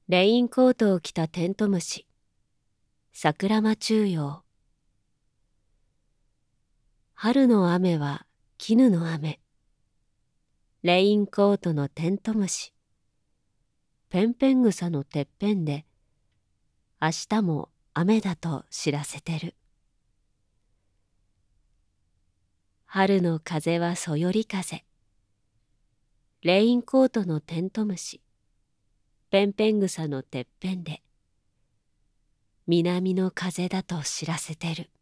レインコートを着たテントウムシ、桜間中陽。春の雨は絹の雨。レインコートのテントウムシ、ペンペン草のてっぺんで、明日も雨だと知らせてる。春の風はそより風。レインコートのテントウムシ、ペンペン草のてっぺんで、南の風だと知らせてる。